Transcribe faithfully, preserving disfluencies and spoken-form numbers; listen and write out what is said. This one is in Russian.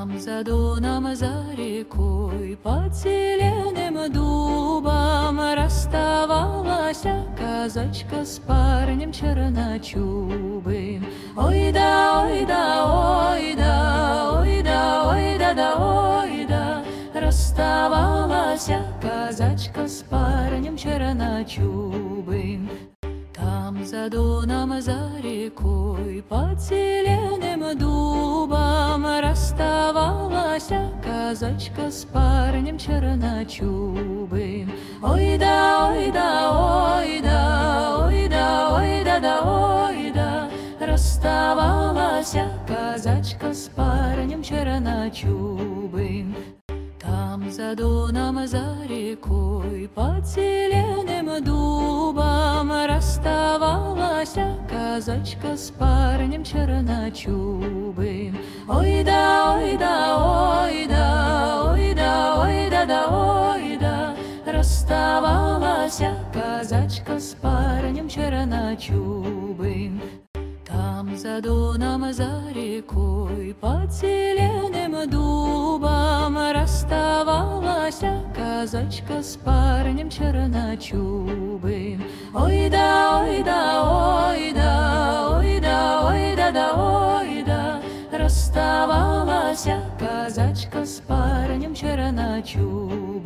Там за Доном, за рекой, под зеленым дубом расставалась казачка с парнем черночубым. Ой да, ой да, ой да, ой да, ой да, да, ой да. Расставалась казачка с парнем черночубым. Там за Доном, за рекой, под зеленым дубом расставалась казачка с парнем черночубым. Ой да, ой да, ой да, ой да, ой да, да, ой да. Расставалась казачка с парнем черночубым. Там за Доном, за рекой, под зеленым дубом расставалась казачка с парнем черночубым. Ой да, ой да, ой да, ой да, ой да, да, ой да. Расставалась казачка с парнем черночубым. Там за Доном, за рекой, под зеленым дубом расставалась казачка с парнем черночубым. Ой да, ой да, ой да, ой да, ой да, да, ой да. Расставалась казачка с парнем черночубым.